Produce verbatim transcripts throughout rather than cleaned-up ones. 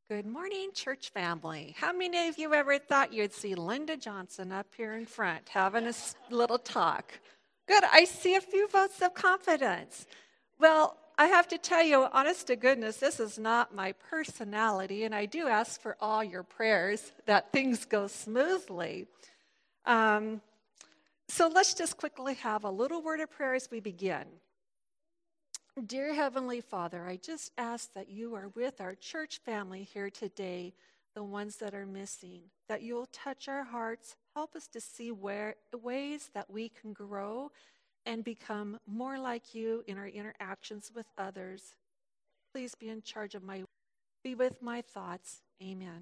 Good morning, church family. How many of you ever thought you'd see Linda Johnson up here in front having a little talk? Good, I see a few votes of confidence. Well, I have to tell you, honest to goodness, this is not my personality, and I do ask for all your prayers that things go smoothly. Um, so let's just quickly have a little word of prayer as we begin. Dear Heavenly Father, I just ask that you are with our church family here today, the ones that are missing, that you'll touch our hearts, help us to see where ways that we can grow and become more like you in our interactions with others. Please be in charge of my, be with my thoughts. Amen.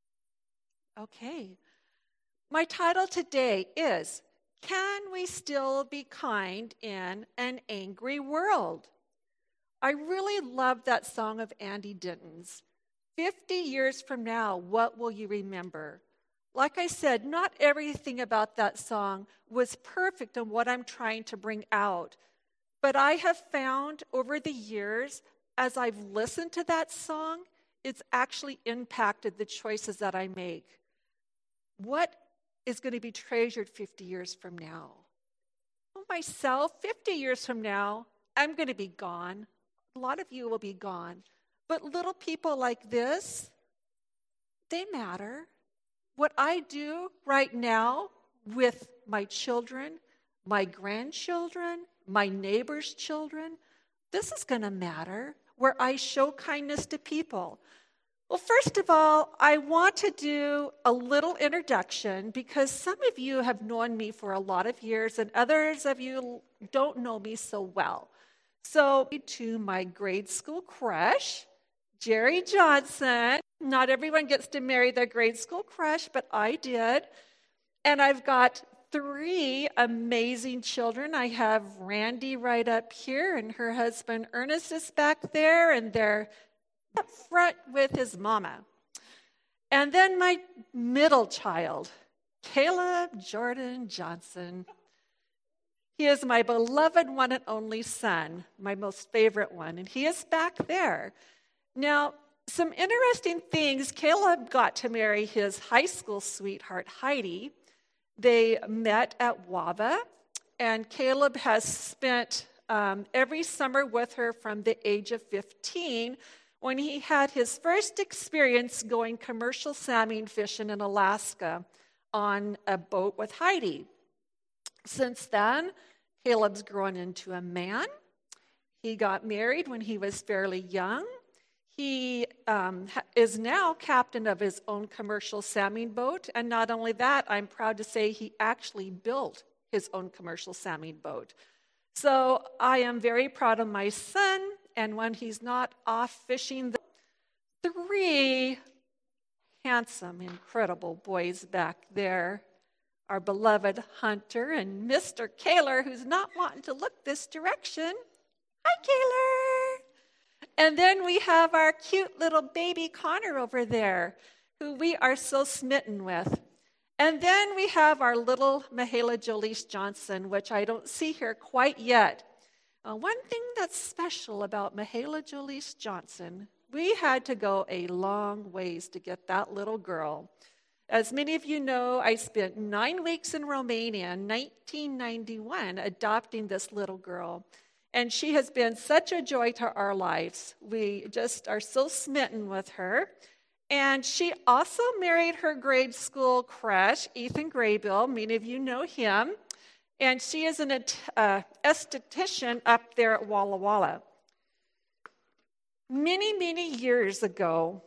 Okay. My title today is, Can We Still Be Kind in an Angry World? I really love that song of Andy Denton's. fifty years from now, what will you remember? Like I said, not everything about that song was perfect in what I'm trying to bring out. But I have found over the years, as I've listened to that song, it's actually impacted the choices that I make. What is going to be treasured fifty years from now? Well, myself, fifty years from now, I'm going to be gone. A lot of you will be gone. But little people like this, they matter. What I do right now with my children, my grandchildren, my neighbors' children, this is going to matter, where I show kindness to people. Well, first of all, I want to do a little introduction because some of you have known me for a lot of years and others of you don't know me so well. So, to my grade school crush, Jerry Johnson. Not everyone gets to marry their grade school crush, but I did. And I've got three amazing children. I have Randy right up here, and her husband Ernest is back there, and they're up front with his mama. And then my middle child, Caleb Jordan Johnson. He is my beloved one and only son, my most favorite one, and he is back there. Now, some interesting things. Caleb got to marry his high school sweetheart, Heidi. They met at WAVA, and Caleb has spent um, every summer with her from the age of fifteen when he had his first experience going commercial salmon fishing in Alaska on a boat with Heidi. Since then, Caleb's grown into a man. He got married when he was fairly young. He um, is now captain of his own commercial salmon boat. And not only that, I'm proud to say he actually built his own commercial salmon boat. So I am very proud of my son. And when he's not off fishing, the three handsome, incredible boys back there, our beloved Hunter and Mister Kaler, who's not wanting to look this direction. Hi, Kaler. And then we have our cute little baby Connor over there, who we are so smitten with. And then we have our little Mahala Jolise Johnson, which I don't see here quite yet. Uh, one thing that's special about Mahala Jolise Johnson, we had to go a long ways to get that little girl. As many of you know, I spent nine weeks in Romania in nineteen ninety-one adopting this little girl. And she has been such a joy to our lives. We just are so smitten with her. And she also married her grade school crush, Ethan Graybill. Many of you know him. And she is an uh, esthetician up there at Walla Walla. Many, many years ago,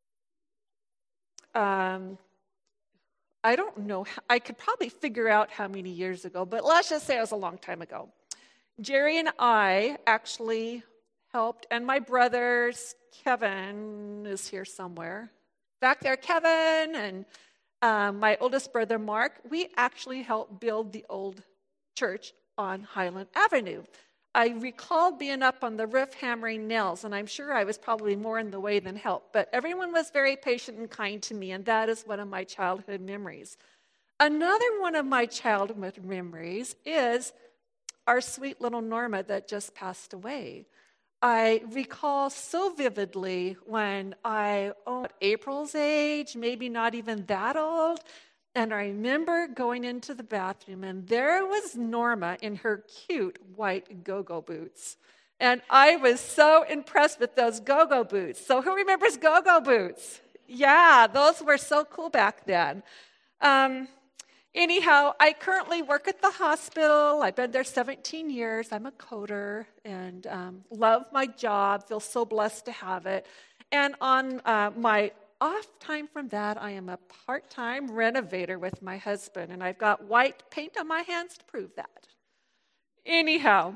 um, I don't know, I could probably figure out how many years ago, but let's just say it was a long time ago. Jerry and I actually helped, and my brothers, Kevin is here somewhere. Back there, Kevin, and um, my oldest brother, Mark, we actually helped build the old church on Highland Avenue. I recall being up on the roof hammering nails, and I'm sure I was probably more in the way than help, but everyone was very patient and kind to me, and that is one of my childhood memories. Another one of my childhood memories is our sweet little Norma that just passed away. I recall so vividly when I, oh, at April's age, maybe not even that old, and I remember going into the bathroom, and there was Norma in her cute white go-go boots. And I was so impressed with those go-go boots. So who remembers go-go boots? Yeah, those were so cool back then. Um, anyhow, I currently work at the hospital. I've been there seventeen years. I'm a coder and um, love my job, feel so blessed to have it. And on uh, my off time from that, I am a part-time renovator with my husband, and I've got white paint on my hands to prove that. Anyhow,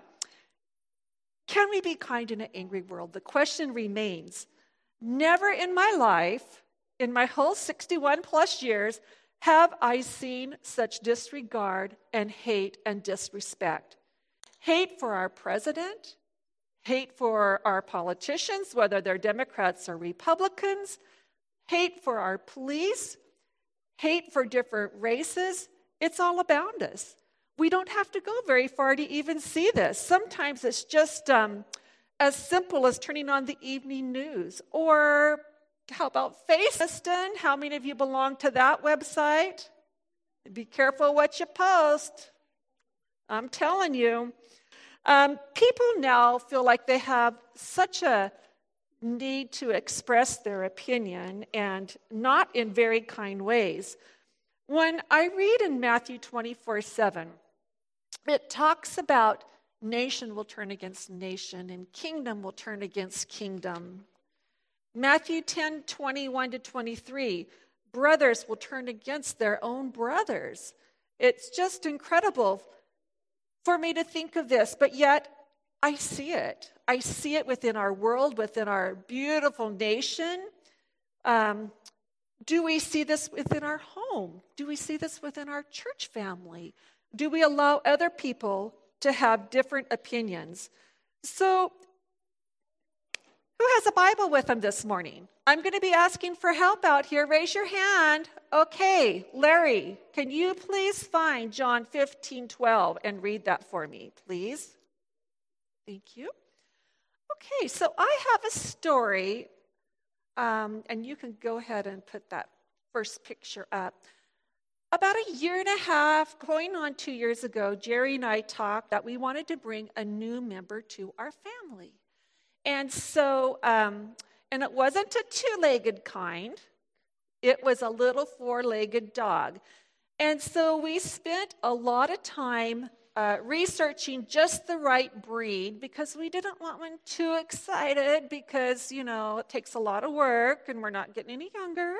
can we be kind in an angry world? The question remains. Never in my life, in my whole sixty-one plus years, have I seen such disregard and hate and disrespect. Hate for our president, hate for our politicians, whether they're Democrats or Republicans, hate for our police, hate for different races. It's all about us. We don't have to go very far to even see this. Sometimes it's just um, as simple as turning on the evening news. Or how about Facebook? How many of you belong to that website? Be careful what you post. I'm telling you. Um, people now feel like they have such a need to express their opinion, and not in very kind ways. When I read in Matthew twenty-four seven, it talks about nation will turn against nation and kingdom will turn against kingdom. Matthew ten twenty-one to twenty-three, brothers will turn against their own brothers. It's just incredible for me to think of this, but yet I see it. I see it within our world, within our beautiful nation. Um, do we see this within our home? Do we see this within our church family? Do we allow other people to have different opinions? So, who has a Bible with them this morning? I'm going to be asking for help out here. Raise your hand. Okay, Larry, can you please find John fifteen twelve and read that for me, please? Thank you. Okay, so I have a story, um, and you can go ahead and put that first picture up. About a year and a half, going on two years ago, Jerry and I talked that we wanted to bring a new member to our family. And so, um, and it wasn't a two-legged kind. It was a little four-legged dog. And so we spent a lot of time uh, researching just the right breed because we didn't want one too excited because, you know, it takes a lot of work and we're not getting any younger.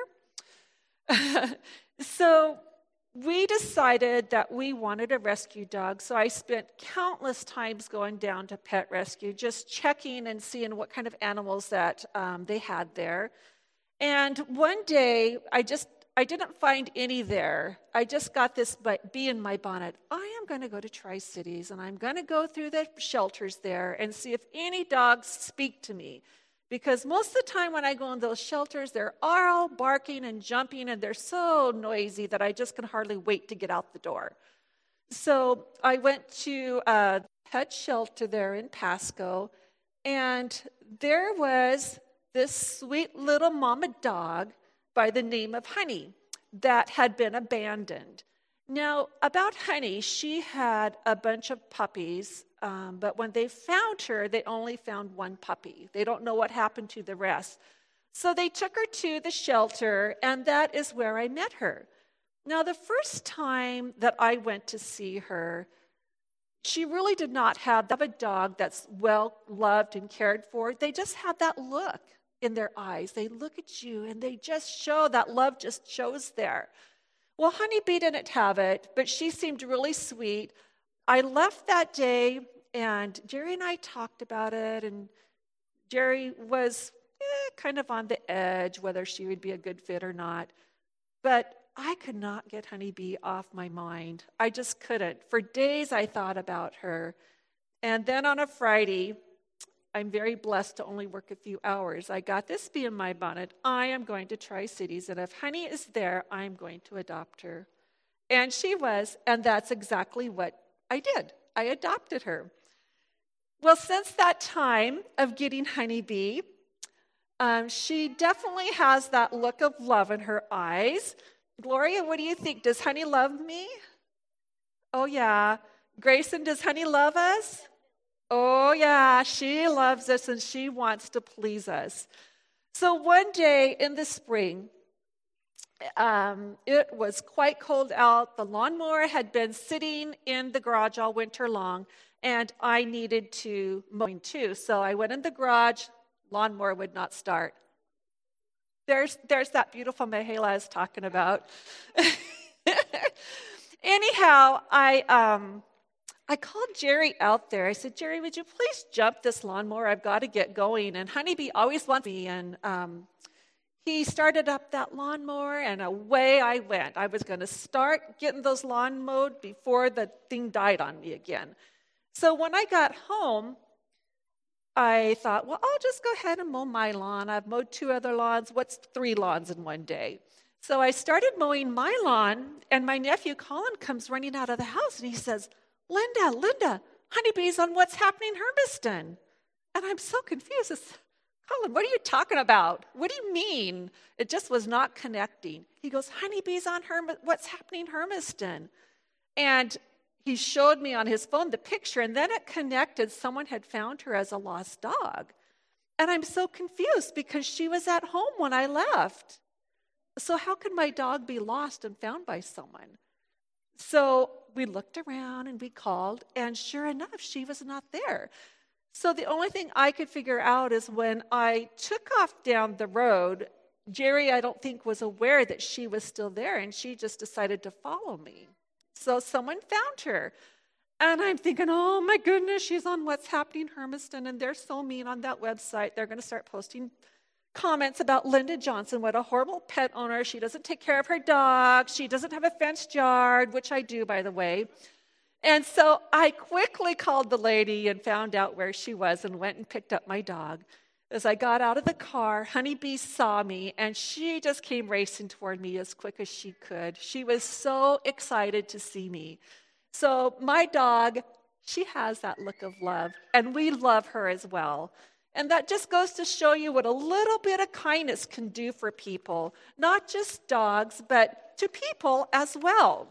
So we decided that we wanted a rescue dog, so I spent countless times going down to Pet Rescue, just checking and seeing what kind of animals that um, they had there. And one day, I just, I didn't find any there. I just got this bee in my bonnet. I am going to go to Tri-Cities, and I'm going to go through the shelters there and see if any dogs speak to me. Because most of the time when I go in those shelters, they're all barking and jumping, and they're so noisy that I just can hardly wait to get out the door. So I went to a pet shelter there in Pasco, and there was this sweet little mama dog by the name of Honey that had been abandoned. Now, about Honey, she had a bunch of puppies, um, but when they found her, they only found one puppy. They don't know what happened to the rest. So they took her to the shelter, and that is where I met her. Now, the first time that I went to see her, she really did not have a dog that's well loved and cared for. They just had that look in their eyes. They look at you, and they just show that love just shows there. Well, Honeybee didn't have it, but she seemed really sweet. I left that day, and Jerry and I talked about it, and Jerry was eh, kind of on the edge whether she would be a good fit or not. But I could not get Honeybee off my mind. I just couldn't. For days I thought about her. And then on a Friday, I'm very blessed to only work a few hours. I got this bee in my bonnet. I am going to Tri-Cities, and if Honey is there, I'm going to adopt her. And she was, and that's exactly what I did. I adopted her. Well, since that time of getting Honeybee, um, she definitely has that look of love in her eyes. Gloria, what do you think? Does Honey love me? Oh, yeah. Grayson, does Honey love us? Oh, yeah. She loves us and she wants to please us. So one day in the spring, um, it was quite cold out. The lawnmower had been sitting in the garage all winter long, and I needed to mow too. So I went in the garage. Lawnmower would not start. There's, there's that beautiful Mahela I was talking about. Anyhow, I um, I called Jerry out there. I said, Jerry, would you please jump this lawnmower? I've got to get going. And Honeybee always wants me. And um, he started up that lawnmower, and away I went. I was going to start getting those lawn mowed before the thing died on me again. So when I got home, I thought, well, I'll just go ahead and mow my lawn. I've mowed two other lawns. What's three lawns in one day? So I started mowing my lawn, and my nephew Colin comes running out of the house, and he says, Linda, Linda, Honeybee's on What's Happening Hermiston. And I'm so confused. It's, Colin, what are you talking about? What do you mean? It just was not connecting. He goes, Honeybee's on Herm- What's Happening Hermiston. And he showed me on his phone the picture, and then it connected. Someone had found her as a lost dog. And I'm so confused because she was at home when I left. So how could my dog be lost and found by someone? So we looked around and we called, and sure enough, she was not there. So the only thing I could figure out is when I took off down the road, Jerry, I don't think, was aware that she was still there, and she just decided to follow me. So someone found her. And I'm thinking, oh my goodness, she's on What's Happening Hermiston, and they're so mean on that website. They're going to start posting comments about Linda Johnson, what a horrible pet owner. She doesn't take care of her dog. She doesn't have a fenced yard, which I do, by the way. And so I quickly called the lady and found out where she was and went and picked up my dog. As I got out of the car, Honeybee saw me, and she just came racing toward me as quick as she could. She was so excited to see me. So my dog, she has that look of love, and we love her as well. And that just goes to show you what a little bit of kindness can do for people, not just dogs, but to people as well.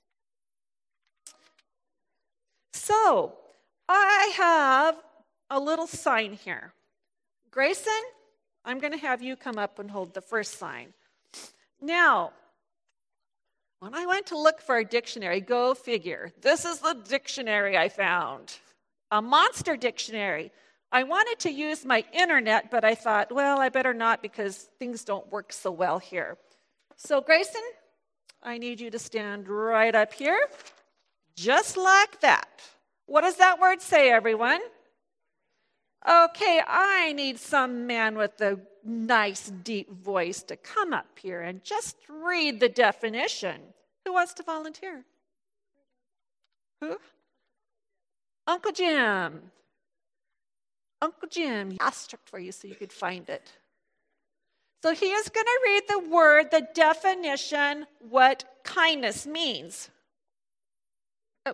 So I have a little sign here. Grayson, I'm going to have you come up and hold the first sign. Now, when I went to look for a dictionary, go figure, this is the dictionary I found, a monster dictionary. I wanted to use my internet, but I thought, well, I better not because things don't work so well here. So, Grayson, I need you to stand right up here, just like that. What does that word say, everyone? Okay, I need some man with a nice, deep voice to come up here and just read the definition. Who wants to volunteer? Who? Uncle Jim. Uncle Jim, asterisk for you so you could find it. So he is going to read the word, the definition, what kindness means. Oh.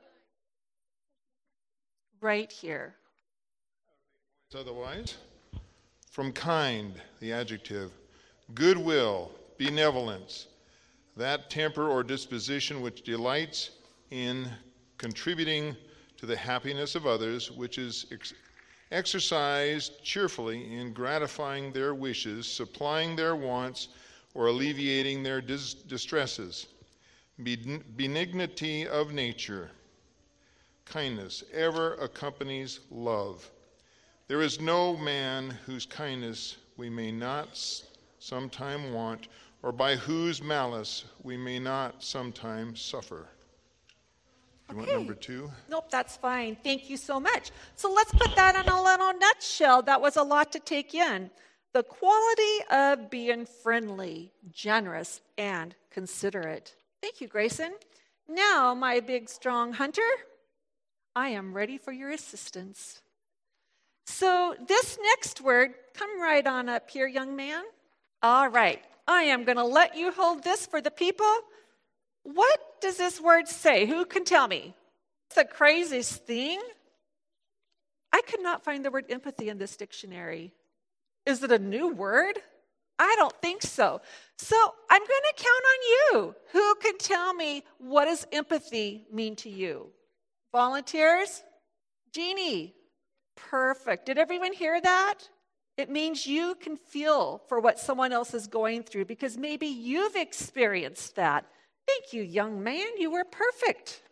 Right here. Otherwise, from kind, the adjective, goodwill, benevolence, that temper or disposition which delights in contributing to the happiness of others, which is ex- exercised cheerfully in gratifying their wishes, supplying their wants, or alleviating their dis- distresses. Ben- benignity of nature, kindness, ever accompanies love. There is no man whose kindness we may not sometime want, or by whose malice we may not sometime suffer. You Okay. want number two? Nope, that's fine. Thank you so much. So let's put that in a little nutshell. That was a lot to take in. The quality of being friendly, generous, and considerate. Thank you, Grayson. Now, my big, strong hunter, I am ready for your assistance. So this next word, come right on up here, young man. All right, I am going to let you hold this for the people. What does this word say? Who can tell me? It's the craziest thing. I I could not find the word empathy in this dictionary. Is it a new word? I don't think so. So I'm going to count on you. Who can tell me, what does empathy mean to you? Volunteers? Jeannie? Perfect. Did everyone hear that? It means you can feel for what someone else is going through because maybe you've experienced that. Thank you, young man. You were perfect.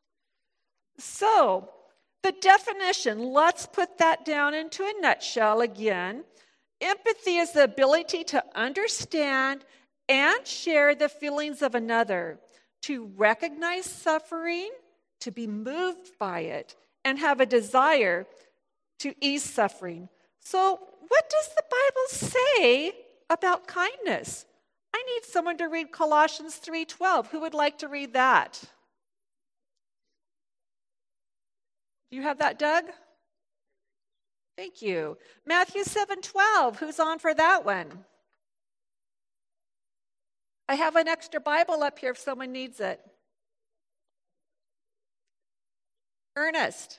So, the definition, let's put that down into a nutshell again. Empathy is the ability to understand and share the feelings of another, to recognize suffering, to be moved by it, and have a desire to ease suffering. So, what does the Bible say about kindness? I need someone to read Colossians three twelve. Who would like to read that? Do you have that, Doug? Thank you. Matthew seven twelve. Who's on for that one? I have an extra Bible up here if someone needs it. Ernest.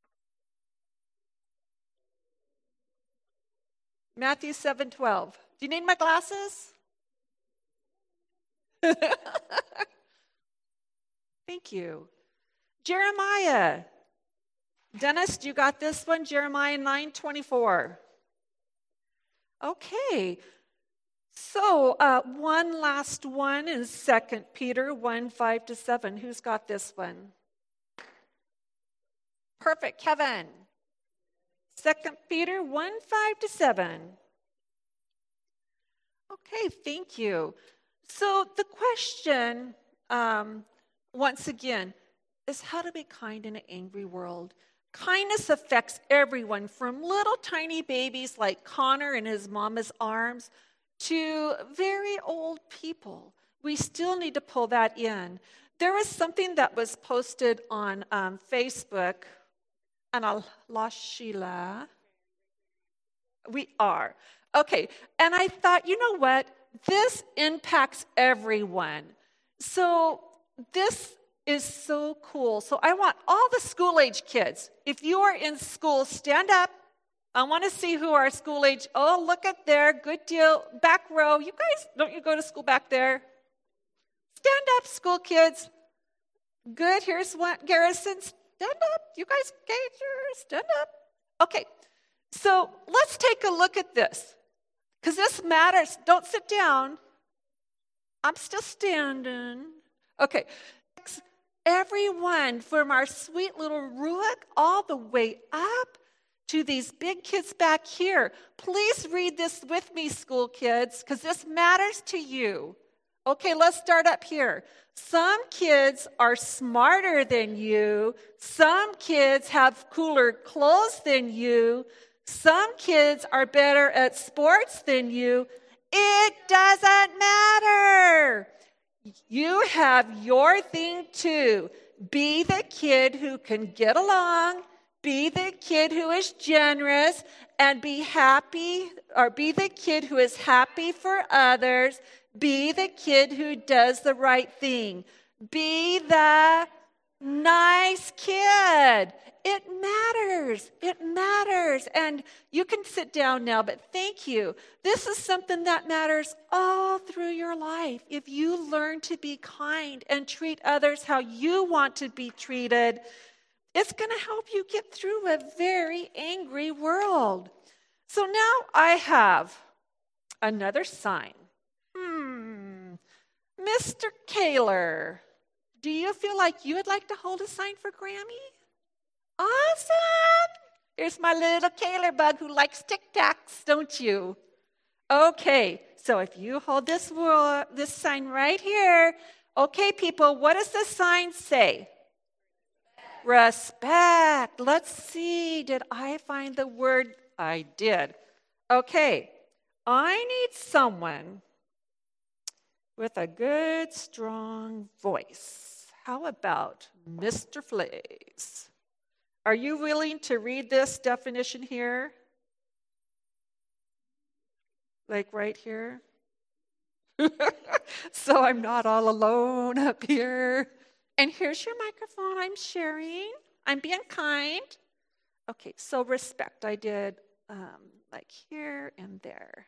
Matthew seven twelve. Do you need my glasses? Thank you. Jeremiah. Dennis, you got this one? Jeremiah nine twenty-four. Okay. So uh, one last one is Second Peter one five to seven. Who's got this one? Perfect. Kevin. Second Peter one five to seven. Okay, thank you. So the question, um, once again, is how to be kind in an angry world. Kindness affects everyone from little tiny babies like Connor in his mama's arms to very old people. We still need to pull that in. There was something that was posted on um, Facebook, and I lost Sheila. We are. Okay, and I thought, you know what? This impacts everyone. So this is so cool. So I want all the school-age kids, if you are in school, stand up. I want to see who are school-age. Oh, look at there. Good deal. Back row. You guys, don't you go to school back there? Stand up, school kids. Good. Here's one. Garrison, stand up. You guys, Gager, stand up. Okay. So let's take a look at this, because this matters. Don't sit down. I'm still standing. Okay. Everyone from our sweet little Ruach all the way up to these big kids back here. Please read this with me, school kids, because this matters to you. Okay, let's start up here. Some kids are smarter than you. Some kids have cooler clothes than you. Some kids are better at sports than you. It doesn't matter. You have your thing too. Be the kid who can get along. Be the kid who is generous and be happy, or be the kid who is happy for others. Be the kid who does the right thing. Be the nice kid. It matters. It matters. And you can sit down now, but thank you. This is something that matters all through your life. If you learn to be kind and treat others how you want to be treated, it's going to help you get through a very angry world. So now I have another sign. Hmm. Mister Kaler, do you feel like you would like to hold a sign for Grammy? Awesome. Here's my little Kaler bug who likes Tic Tacs, don't you? Okay, so if you hold this, this sign right here. Okay, people, what does the sign say? Respect. Let's see. Did I find the word? I did. Okay. I need someone with a good, strong voice. How about Mister Flays? Are you willing to read this definition here? Like right here? So I'm not all alone up here. And here's your microphone I'm sharing. I'm being kind. Okay, so respect. I did um, like here and there.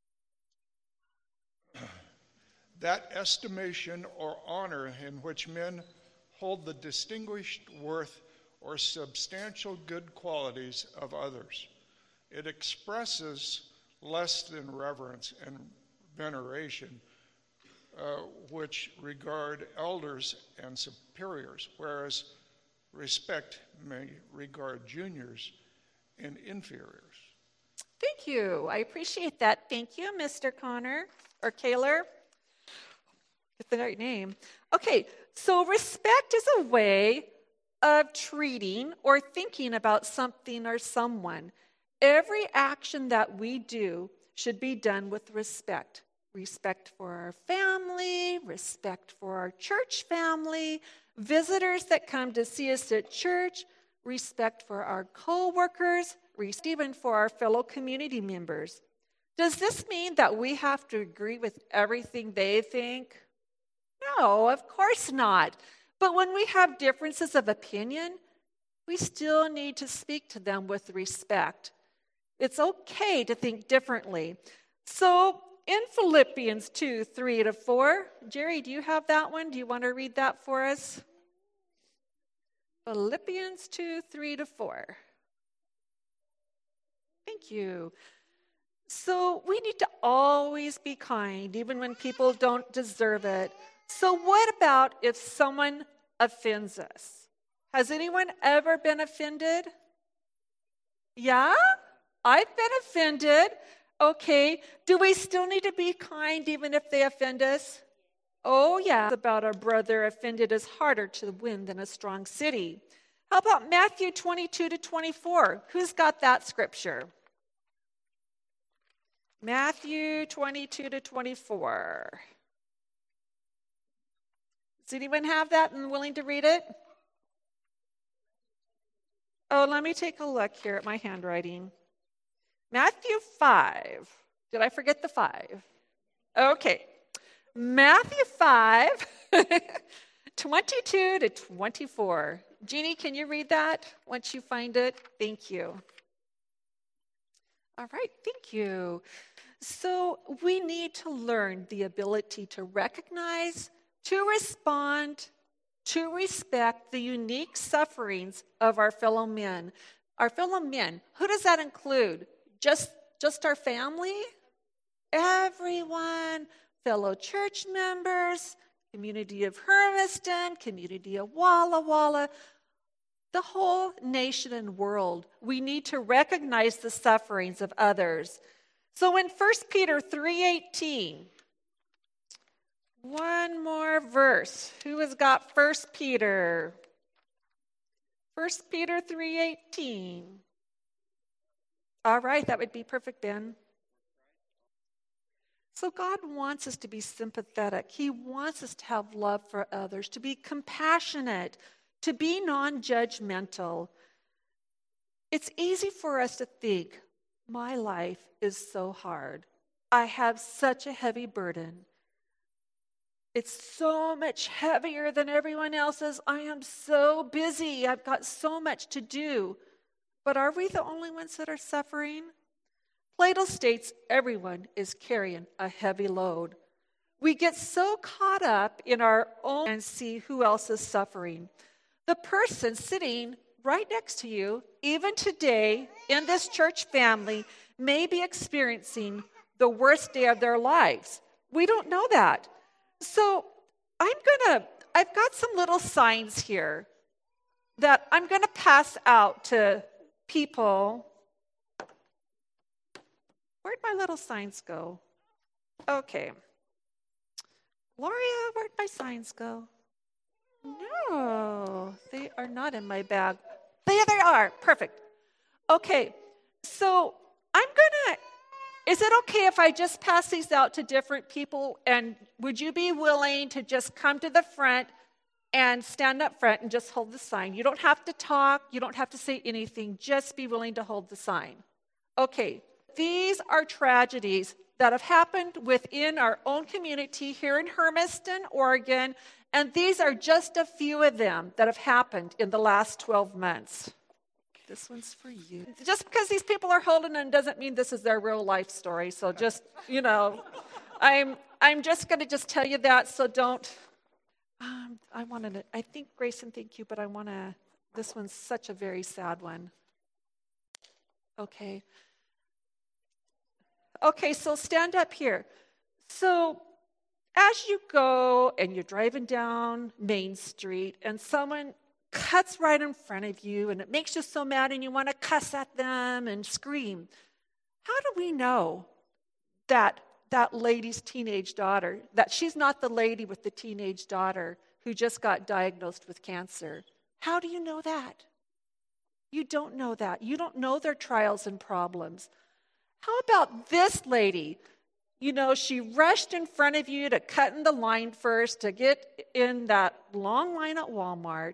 That estimation or honor in which men hold the distinguished worth or substantial good qualities of others. It expresses less than reverence and veneration, uh, which regard elders and superiors, whereas respect may regard juniors and inferiors. Thank you. I appreciate that. Thank you, Mister Connor or Kaler. Get the right name. Okay, so respect is a way of treating or thinking about something or someone. Every action that we do should be done with respect. Respect for our family, respect for our church family, visitors that come to see us at church, respect for our co-workers, even for our fellow community members. Does this mean that we have to agree with everything they think? No, of course not. But when we have differences of opinion, we still need to speak to them with respect. It's okay to think differently. So in Philippians two, three to four, Jerry, do you have that one? Do you want to read that for us? Philippians two, three to four. Thank you. So we need to always be kind, even when people don't deserve it. So what about if someone offends us? Has anyone ever been offended? Yeah? I've been offended. Okay. Do we still need to be kind even if they offend us? Oh, yeah. About a brother offended is harder to win than a strong city. How about Matthew twenty-two to twenty-four? Who's got that scripture? Matthew twenty-two to twenty-four. Does anyone have that and willing to read it? Oh, let me take a look here at my handwriting. Matthew five. Did I forget the five? Okay. Matthew five, twenty-two to twenty-four. Jeannie, can you read that once you find it? Thank you. All right, thank you. So we need to learn the ability to recognize, to respond, to respect the unique sufferings of our fellow men. Our fellow men, who does that include? Just, just our family? Everyone, fellow church members, community of Hermiston, community of Walla Walla, the whole nation and world. We need to recognize the sufferings of others. So in First Peter three eighteen, one more verse. Who has got First Peter? First Peter three eighteen. All right, that would be perfect, Ben. So God wants us to be sympathetic. He wants us to have love for others, to be compassionate, to be non-judgmental. It's easy for us to think, my life is so hard. I have such a heavy burden. It's so much heavier than everyone else's. I am so busy. I've got so much to do. But are we the only ones that are suffering? Plato states everyone is carrying a heavy load. We get so caught up in our own and see who else is suffering. The person sitting right next to you, even today in this church family, may be experiencing the worst day of their lives. We don't know that. So I'm gonna, I've got some little signs here that I'm gonna pass out to people. Where'd my little signs go? Okay. Gloria, where'd my signs go? No, they are not in my bag. There they are. Perfect. Okay, so I'm gonna, is it okay if I just pass these out to different people? And would you be willing to just come to the front and stand up front and just hold the sign? You don't have to talk. You don't have to say anything. Just be willing to hold the sign. Okay, these are tragedies that have happened within our own community here in Hermiston, Oregon, and these are just a few of them that have happened in the last twelve months. This one's for you. Just because these people are holding it doesn't mean this is their real life story. So just, you know, I'm I'm just going to just tell you that. So don't. Um, I wanted to. I think Grayson, thank you, but I want to. This one's such a very sad one. Okay. Okay. So stand up here. So as you go and you're driving down Main Street, and someone cuts right in front of you, and it makes you so mad and you want to cuss at them and scream. How do we know that that lady's teenage daughter, that she's not the lady with the teenage daughter who just got diagnosed with cancer? How do you know that? You don't know that. You don't know their trials and problems. How about this lady? You know, she rushed in front of you to cut in the line first to get in that long line at Walmart.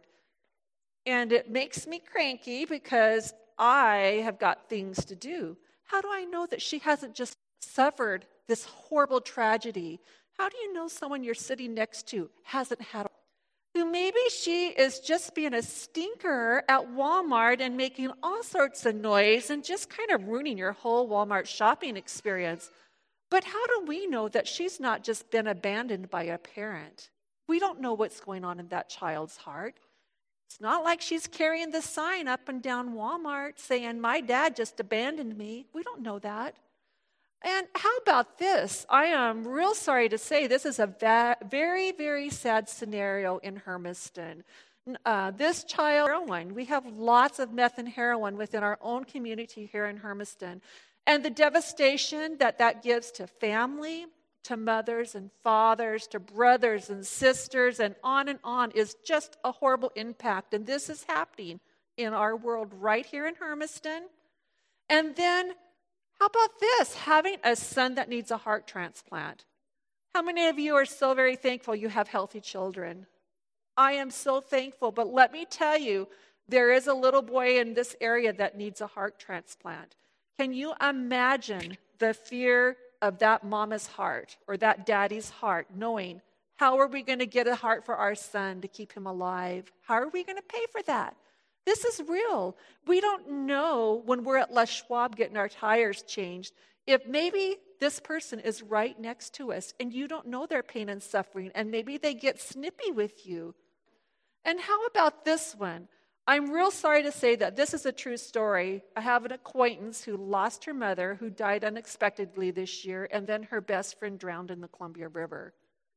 And it makes me cranky because I have got things to do. How do I know that she hasn't just suffered this horrible tragedy? How do you know someone you're sitting next to hasn't had a who maybe she is just being a stinker at Walmart and making all sorts of noise and just kind of ruining your whole Walmart shopping experience? But how do we know that she's not just been abandoned by a parent? We don't know what's going on in that child's heart. It's not like she's carrying the sign up and down Walmart saying, my dad just abandoned me. We don't know that. And how about this? I am real sorry to say this is a va- very, very sad scenario in Hermiston. Uh, this child, heroin. We have lots of meth and heroin within our own community here in Hermiston. And the devastation that that gives to family, to mothers and fathers, to brothers and sisters, and on and on is just a horrible impact. And this is happening in our world right here in Hermiston. And then, how about this? Having a son that needs a heart transplant. How many of you are so very thankful you have healthy children? I am so thankful, but let me tell you, there is a little boy in this area that needs a heart transplant. Can you imagine the fear of that mama's heart or that daddy's heart, knowing how are we going to get a heart for our son to keep him alive? How are we going to pay for that? This is real. We don't know when we're at Les Schwab getting our tires changed if maybe this person is right next to us and you don't know their pain and suffering, and maybe they get snippy with you. And how about this one? I'm real sorry to say that this is a true story. I have an acquaintance who lost her mother, who died unexpectedly this year, and then her best friend drowned in the Columbia River.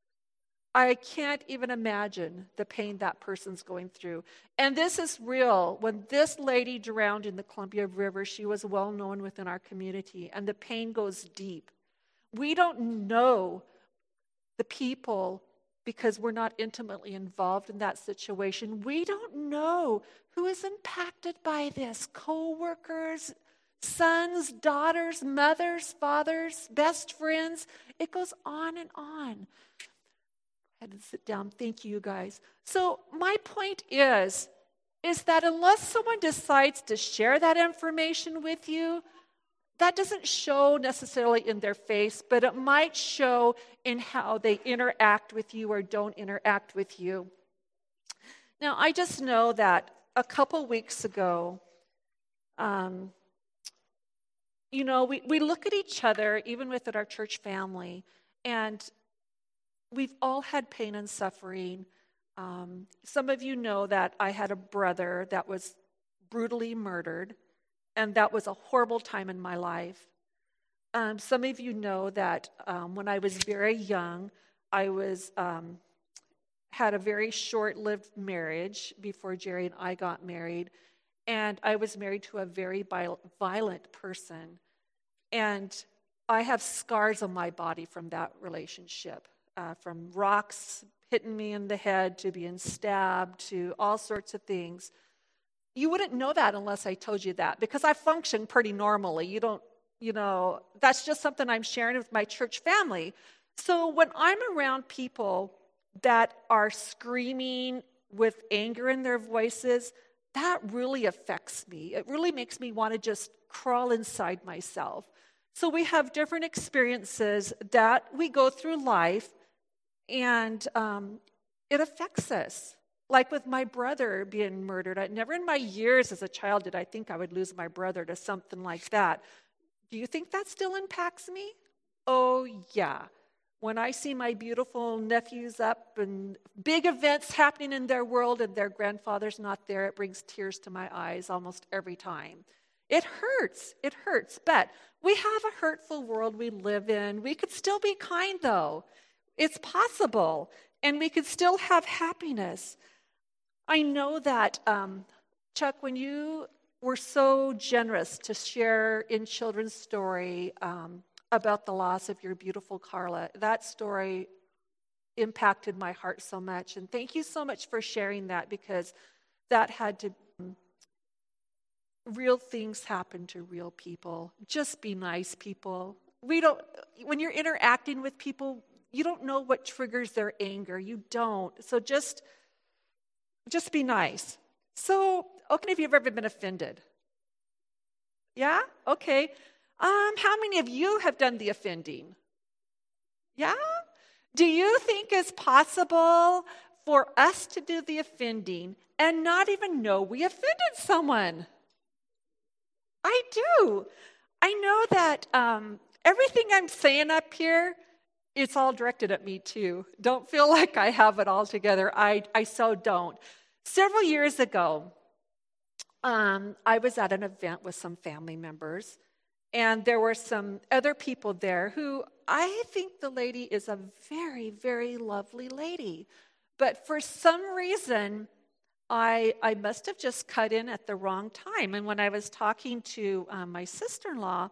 I can't even imagine the pain that person's going through. And this is real. When this lady drowned in the Columbia River, she was well known within our community, and the pain goes deep. We don't know the people because we're not intimately involved in that situation. We don't know who is impacted by this. Co-workers, sons, daughters, mothers, fathers, best friends. It goes on and on. I had to sit down. Thank you, you guys. So my point is, is that unless someone decides to share that information with you, that doesn't show necessarily in their face, but it might show in how they interact with you or don't interact with you. Now, I just know that a couple weeks ago, um, you know, we, we look at each other, even within our church family, and we've all had pain and suffering. Um, some of you know that I had a brother that was brutally murdered, and that was a horrible time in my life. Um, some of you know that um, when I was very young, I was um, had a very short-lived marriage before Jerry and I got married, and I was married to a very violent person. And I have scars on my body from that relationship. Uh, from rocks hitting me in the head to being stabbed to all sorts of things. You wouldn't know that unless I told you that, because I function pretty normally. You don't, you know, that's just something I'm sharing with my church family. So when I'm around people that are screaming with anger in their voices, that really affects me. It really makes me want to just crawl inside myself. So we have different experiences that we go through life, and um, it affects us. Like with my brother being murdered, I never in my years as a child did I think I would lose my brother to something like that. Do you think that still impacts me? Oh, yeah. When I see my beautiful nephews up and big events happening in their world and their grandfather's not there, it brings tears to my eyes almost every time. It hurts. It hurts. But we have a hurtful world we live in. We could still be kind, though. It's possible. And we could still have happiness. I know that, um, Chuck, when you were so generous to share in Children's Story um, about the loss of your beautiful Carla, that story impacted my heart so much. And thank you so much for sharing that, because that had to, real things happen to real people. Just be nice, people. We don't, when you're interacting with people, you don't know what triggers their anger. You don't. So just, just be nice. So, okay, have you ever been offended? Yeah? Okay. Um, how many of you have done the offending? Yeah? Do you think it's possible for us to do the offending and not even know we offended someone? I do. I know that um, everything I'm saying up here, it's all directed at me too. Don't feel like I have it all together. I, I so don't. Several years ago, um, I was at an event with some family members, and there were some other people there who I think the lady is a very, very lovely lady. But for some reason, I, I must have just cut in at the wrong time. And when I was talking to um, my sister-in-law,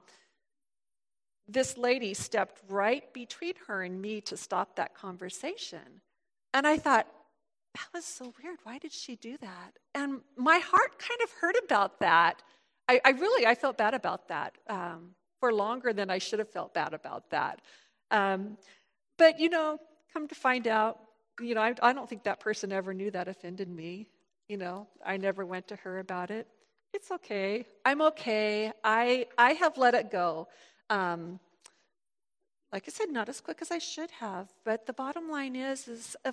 this lady stepped right between her and me to stop that conversation. And I thought, that was so weird. Why did she do that? And my heart kind of hurt about that. I, I really, I felt bad about that um, for longer than I should have felt bad about that. Um, but, you know, come to find out, you know, I, I don't think that person ever knew that offended me. You know, I never went to her about it. It's okay. I'm okay. I I have let it go. Um, like I said, not as quick as I should have. But the bottom line is, is if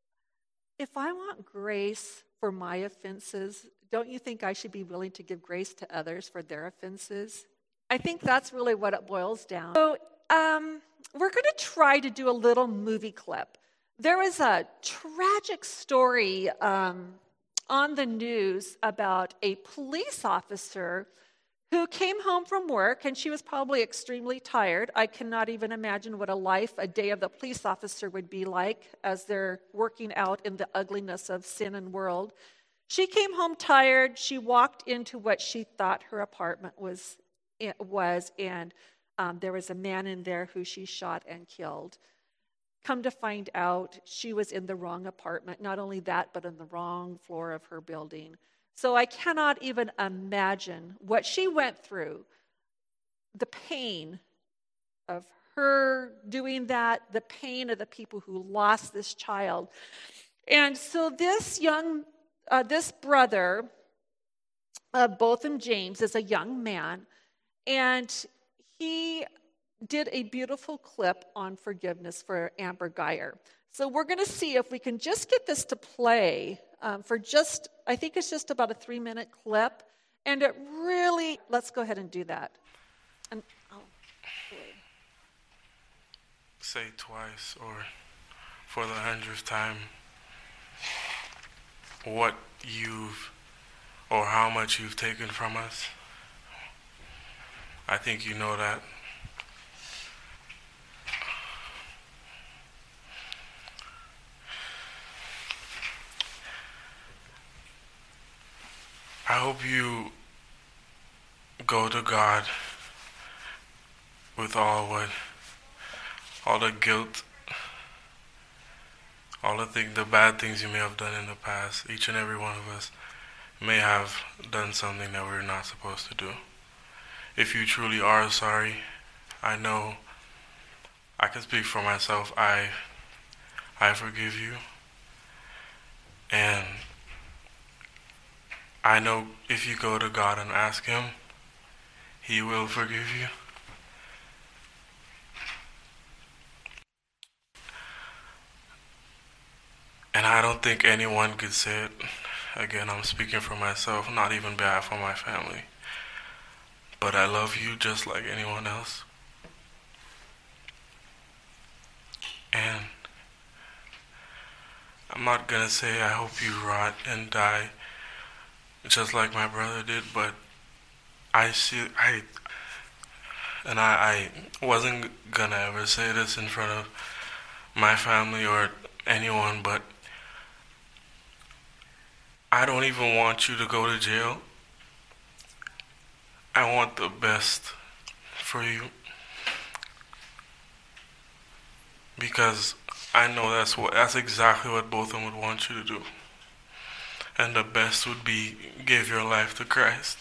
if I want grace for my offenses, don't you think I should be willing to give grace to others for their offenses? I think that's really what it boils down. So um, we're going to try to do a little movie clip. There was a tragic story um, on the news about a police officer who came home from work, and she was probably extremely tired. I cannot even imagine what a life, a day of the police officer would be like as they're working out in the ugliness of sin and world. She came home tired. She walked into what she thought her apartment was, was and um, there was a man in there who she shot and killed. Come to find out, she was in the wrong apartment. Not only that, but on the wrong floor of her building. So I cannot even imagine what she went through, the pain of her doing that, the pain of the people who lost this child. And so this young, uh, this brother, uh, Botham James, is a young man, and he did a beautiful clip on forgiveness for Amber Geyer. So we're going to see if we can just get this to play um, for just, I think it's just about a three-minute clip. And it really, let's go ahead and do that. And, oh, say twice or for the hundredth time what you've or how much you've taken from us. I think you know that. I hope you go to God with all what, all the guilt, all the things, the bad things you may have done in the past. Each and every one of us may have done something that we're not supposed to do. If you truly are sorry, I know, I can speak for myself, I, I forgive you. And I know if you go to God and ask Him, He will forgive you. And I I don't think anyone could say it. Again, I'm speaking for myself, not even behalf of my family. But I love you just like anyone else. And I'm not gonna say I hope you rot and die just like my brother did, but I see, I, and I, I wasn't gonna ever say this in front of my family or anyone, but I don't even want you to go to jail. I want the best for you. Because I know that's what that's exactly what both of them would want you to do. And the best would be give your life to Christ.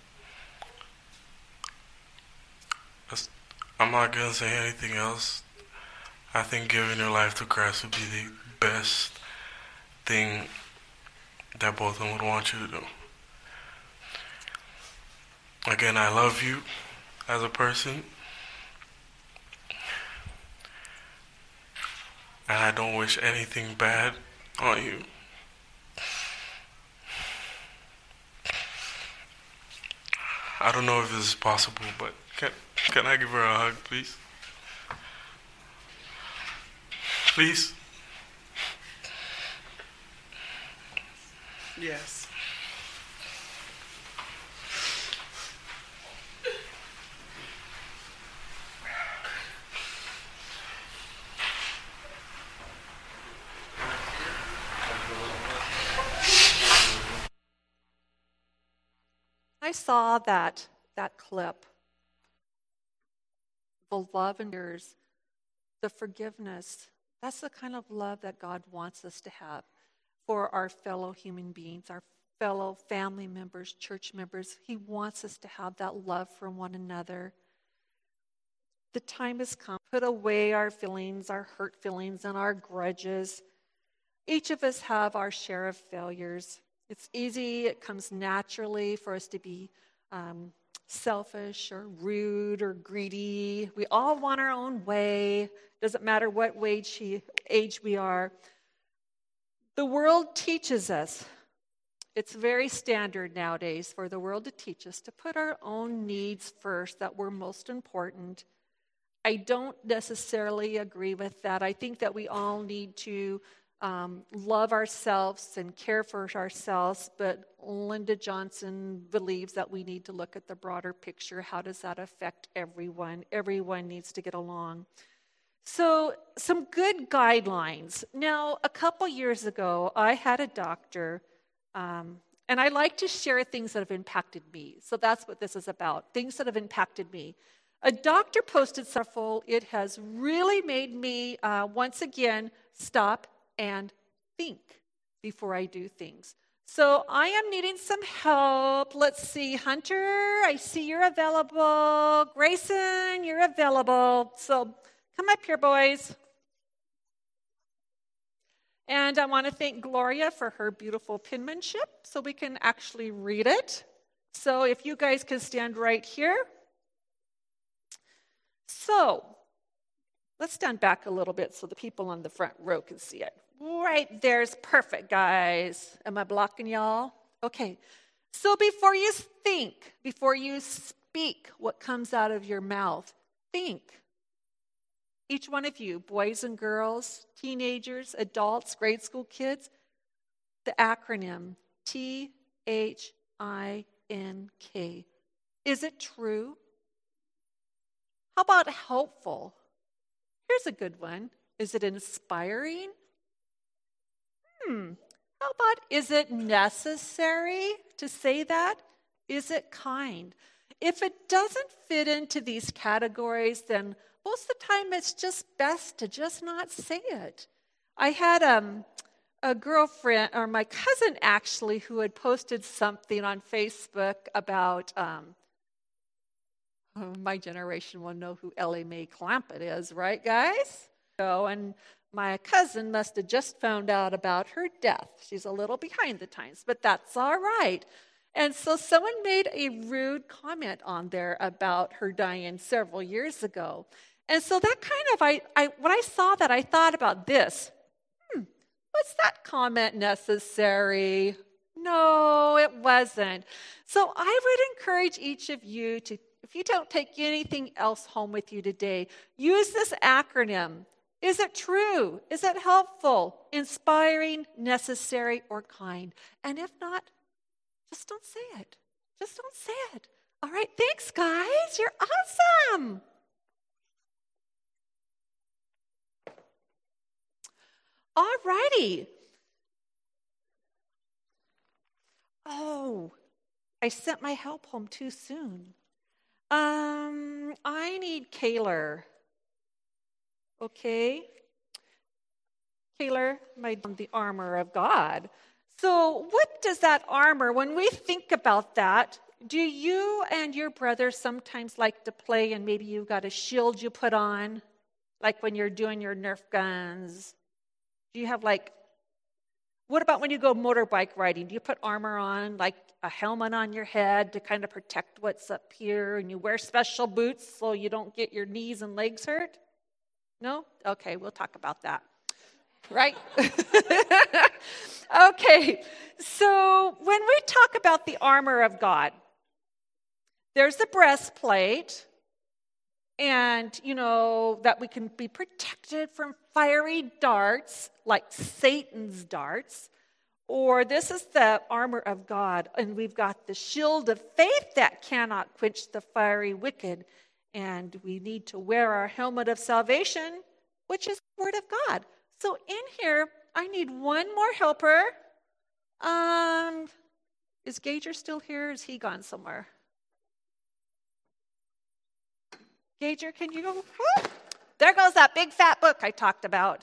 I'm not going to say anything else. I think giving your life to Christ would be the best thing that both of them would want you to do. Again, I love you as a person. And I don't wish anything bad on you. I don't know if this is possible, but can, can I give her a hug, please? Please? Yes. I saw that that clip. The love and yours, the forgiveness. That's the kind of love that God wants us to have for our fellow human beings, our fellow family members, church members. He wants us to have that love for one another. The time has come. Put away our feelings, our hurt feelings, and our grudges. Each of us have our share of failures. It's easy, it comes naturally for us to be um, selfish or rude or greedy. We all want our own way. Doesn't matter what age, age we are. The world teaches us. It's very standard nowadays for the world to teach us to put our own needs first, that we're most important. I don't necessarily agree with that. I think that we all need to Um, love ourselves and care for ourselves, but Linda Johnson believes that we need to look at the broader picture. How does that affect everyone? Everyone needs to get along. So, some good guidelines. Now, a couple years ago, I had a doctor, um, and I like to share things that have impacted me. So that's what this is about, things that have impacted me. A doctor posted several. It has really made me, uh, once again, stop and think before I do things. So I am needing some help. Let's see, Hunter, I see you're available. Grayson, you're available. So come up here, boys. And I want to thank Gloria for her beautiful penmanship so we can actually read it. So if you guys could stand right here. So let's stand back a little bit so the people on the front row can see it. Right there's perfect, guys. Am I blocking y'all? Okay. So before you think, before you speak what comes out of your mouth, think. Each one of you, boys and girls, teenagers, adults, grade school kids, the acronym T H I N K. Is it true? How about helpful? Here's a good one. Is it inspiring? Hmm. How about, is it necessary to say that? Is it kind? If it doesn't fit into these categories, then most of the time it's just best to just not say it. I had um, a girlfriend, or my cousin actually, who had posted something on Facebook about, um, oh, my generation will know who Ellie Mae Clampett is, right, guys? So, and my cousin must have just found out about her death. She's a little behind the times, but that's all right. And so someone made a rude comment on there about her dying several years ago. And so that kind of, I, I when I saw that, I thought about this. Hmm, Was that comment necessary? No, it wasn't. So I would encourage each of you to, if you don't take anything else home with you today, use this acronym. Is it true? Is it helpful, inspiring, necessary, or kind? And if not, just don't say it. Just don't say it. All right, thanks, guys. You're awesome. All righty. Oh, I sent my help home too soon. Um, I need Kaylor. Okay? Kaylor, my the armor of God. So what does that armor, when we think about that, do you and your brother sometimes like to play and maybe you've got a shield you put on, like when you're doing your Nerf guns? Do you have like, what about when you go motorbike riding? Do you put armor on, like a helmet on your head to kind of protect what's up here, and you wear special boots so you don't get your knees and legs hurt? No? Okay, we'll talk about that. Right? Okay, so when we talk about the armor of God, there's the breastplate, and, you know, that we can be protected from fiery darts, like Satan's darts. Or this is the armor of God, and we've got the shield of faith that cannot quench the fiery wicked. And we need to wear our helmet of salvation, which is the word of God. So in here, I need one more helper. Um, is Gager still here? Is he gone somewhere? Gager, can you go? Whoop. There goes that big fat book I talked about.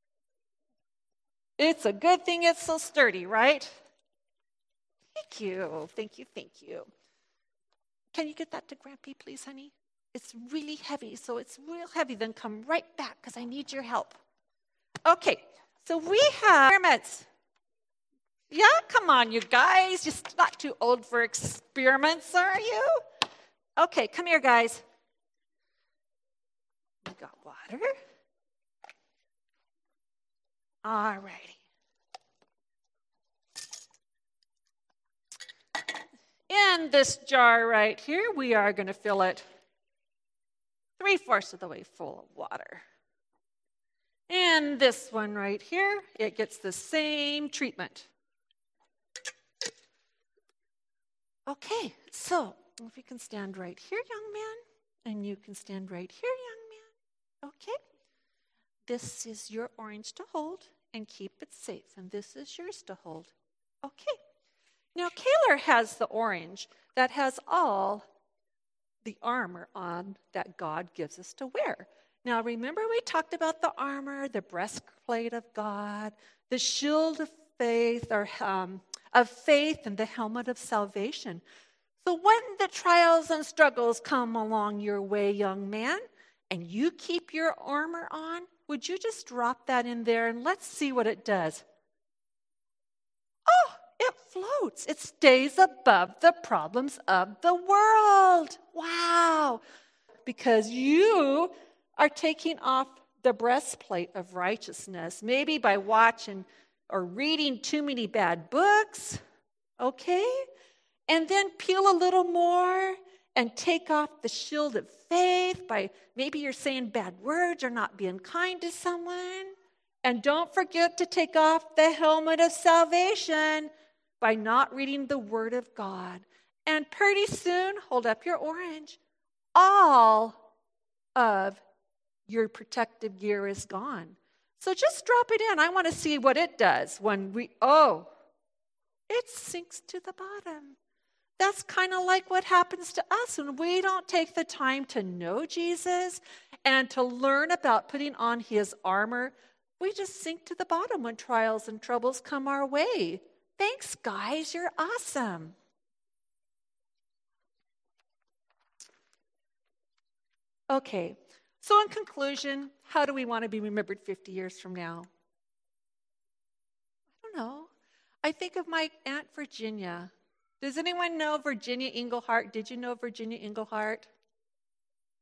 It's a good thing it's so sturdy, right? Thank you, thank you, thank you. Can you get that to Grampy, please, honey? It's really heavy, so it's real heavy. Then come right back because I need your help. Okay, so we have experiments. Yeah, come on, you guys. You're not too old for experiments, are you? Okay, come here, guys. We got water. All righty. In this jar right here, we are going to fill it three-fourths of the way full of water. And this one right here, it gets the same treatment. Okay, so if you can stand right here, young man, and you can stand right here, young man. Okay. This is your orange to hold and keep it safe, and this is yours to hold. Okay. Now, Kaylor has the orange that has all the armor on that God gives us to wear. Now, remember we talked about the armor, the breastplate of God, the shield of faith, or um, of faith, and the helmet of salvation. So when the trials and struggles come along your way, young man, and you keep your armor on, would you just drop that in there and let's see what it does? Oh, it floats. It stays above the problems of the world. Wow. Because you are taking off the breastplate of righteousness, maybe by watching or reading too many bad books, okay? And then peel a little more and take off the shield of faith by maybe you're saying bad words or not being kind to someone. And don't forget to take off the helmet of salvation by not reading the Word of God. And pretty soon, hold up your orange, all of your protective gear is gone. So just drop it in. I want to see what it does when we, oh, it sinks to the bottom. That's kind of like what happens to us when we don't take the time to know Jesus and to learn about putting on his armor. We just sink to the bottom when trials and troubles come our way. Thanks, guys. You're awesome. Okay, so in conclusion, how do we want to be remembered fifty years from now? I don't know. I think of my Aunt Virginia. Does anyone know Virginia Englehart? Did you know Virginia Englehart?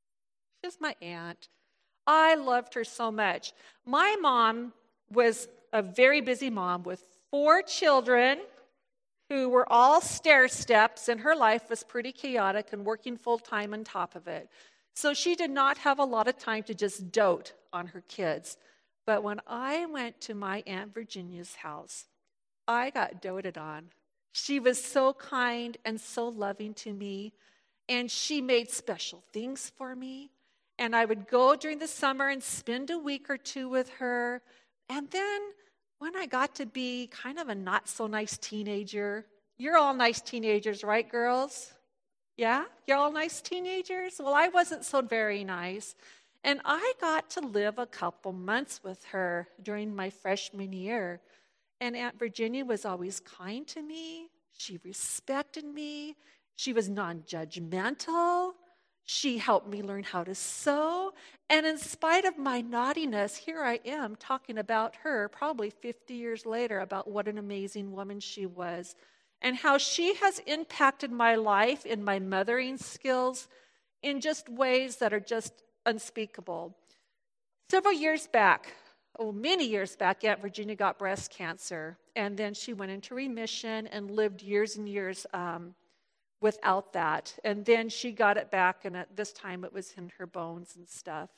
She's my aunt. I loved her so much. My mom was a very busy mom with four children who were all stair steps, and her life was pretty chaotic and working full time on top of it. So she did not have a lot of time to just dote on her kids. But when I went to my Aunt Virginia's house, I got doted on. She was so kind and so loving to me, and she made special things for me. And I would go during the summer and spend a week or two with her. And then when I got to be kind of a not-so-nice teenager, you're all nice teenagers, right, girls? Yeah? You're all nice teenagers? Well, I wasn't so very nice. And I got to live a couple months with her during my freshman year. And Aunt Virginia was always kind to me. She respected me. She was non-judgmental. She helped me learn how to sew. And in spite of my naughtiness, here I am talking about her probably fifty years later about what an amazing woman she was and how she has impacted my life in my mothering skills in just ways that are just unspeakable. Several years back, oh, many years back, Aunt Virginia got breast cancer, and then she went into remission and lived years and years um, without that. And then she got it back, and at this time it was in her bones and stuff.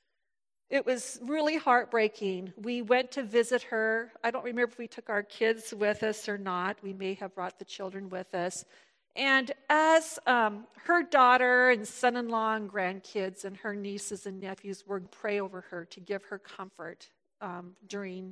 It was really heartbreaking. We went to visit her. I don't remember if we took our kids with us or not. We may have brought the children with us. And as um, her daughter and son-in-law and grandkids and her nieces and nephews were pray over her to give her comfort um, during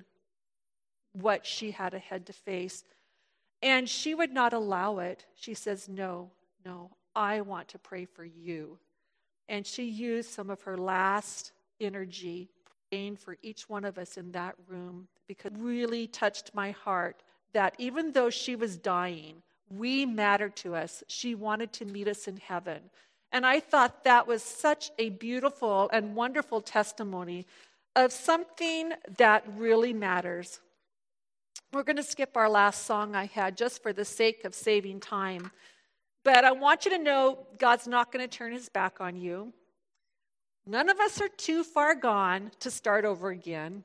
what she had ahead to face. And she would not allow it. She says, no, no, I want to pray for you. And she used some of her last energy praying for each one of us in that room, because it really touched my heart that even though she was dying, we mattered to us. She wanted to meet us in heaven. And I thought that was such a beautiful and wonderful testimony of something that really matters. We're going to skip our last song I had just for the sake of saving time. But I want you to know God's not going to turn his back on you. None of us are too far gone to start over again.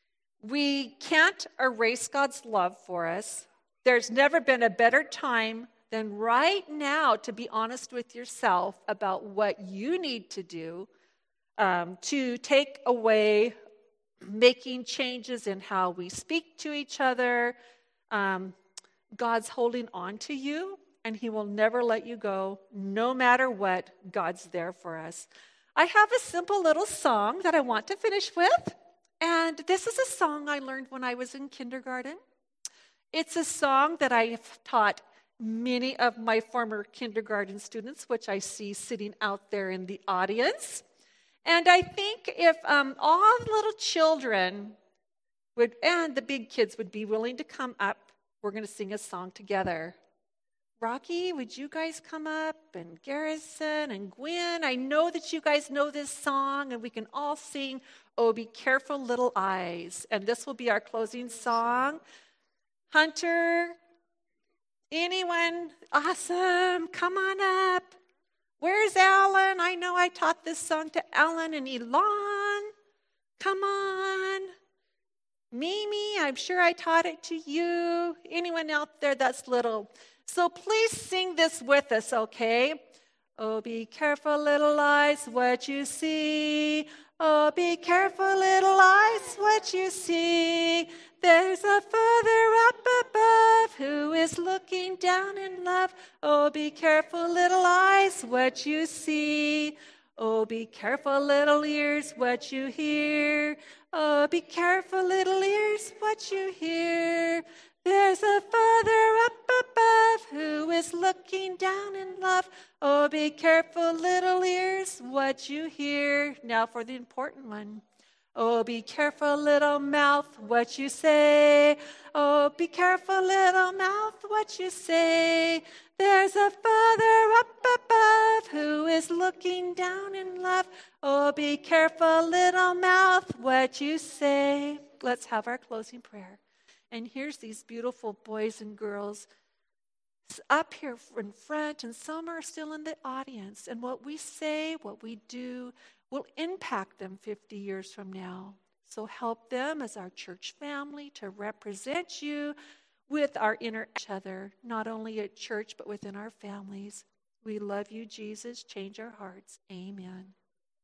We can't erase God's love for us. There's never been a better time than right now to be honest with yourself about what you need to do um, to take away making changes in how we speak to each other. Um, God's holding on to you, and he will never let you go. No matter what, God's there for us. I have a simple little song that I want to finish with, and this is a song I learned when I was in kindergarten. It's a song that I have taught many of my former kindergarten students, which I see sitting out there in the audience. And I think if um, all the little children would, and the big kids would be willing to come up, we're going to sing a song together. Rocky, would you guys come up? And Garrison and Gwen, I know that you guys know this song, and we can all sing, Oh, Be Careful Little Eyes. And this will be our closing song. Hunter, anyone? Awesome. Come on up. Where's Alan? I know I taught this song to Alan and Elon. Come on. Mimi, I'm sure I taught it to you. Anyone out there that's little? So please sing this with us, okay? Oh, be careful, little eyes, what you see. Oh, be careful, little eyes, what you see. There's a Father up above who is looking down in love. Oh, be careful, little eyes, what you see. Oh, be careful, little ears, what you hear. Oh, be careful, little ears, what you hear. There's a Father up above who is looking down in love. Oh, be careful, little ears, what you hear. Now for the important one. Oh, be careful, little mouth, what you say. Oh, be careful, little mouth, what you say. There's a Father up above who is looking down in love. Oh, be careful, little mouth, what you say. Let's have our closing prayer. And here's these beautiful boys and girls up here in front, and some are still in the audience. And what we say, what we do, will impact them fifty years from now. So help them as our church family to represent you with our inner each other, not only at church, but within our families. We love you, Jesus. Change our hearts. Amen.